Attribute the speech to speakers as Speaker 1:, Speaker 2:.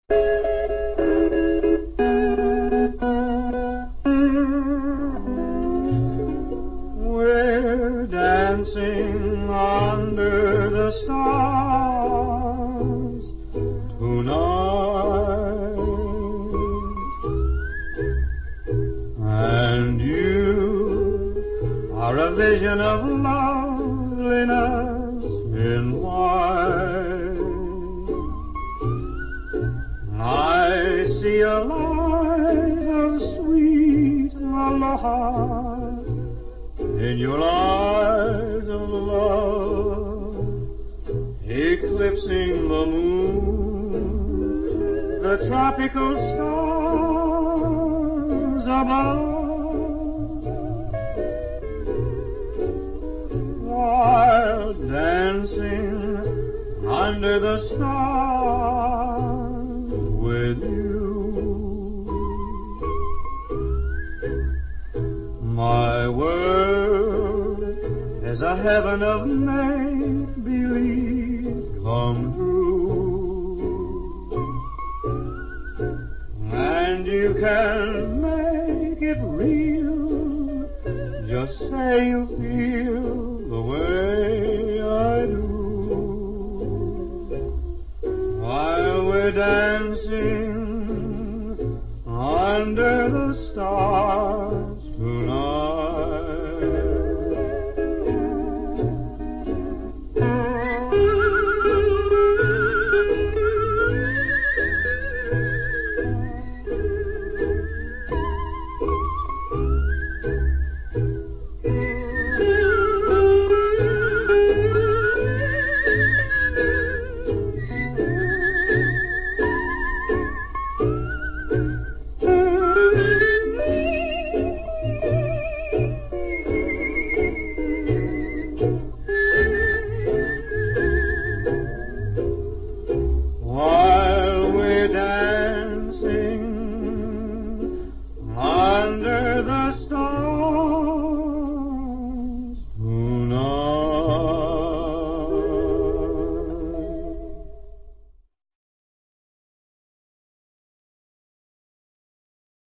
Speaker 1: We're dancing under the stars tonight, and you are a vision of loveliness in white. I see a light of sweet aloha in your eyes of love, eclipsing the moon, the tropical stars above, while dancing under the stars with you. My world is a heaven of make-believe come true, and you can make it real. Just say you feel the way I do, while we're dancing under the stars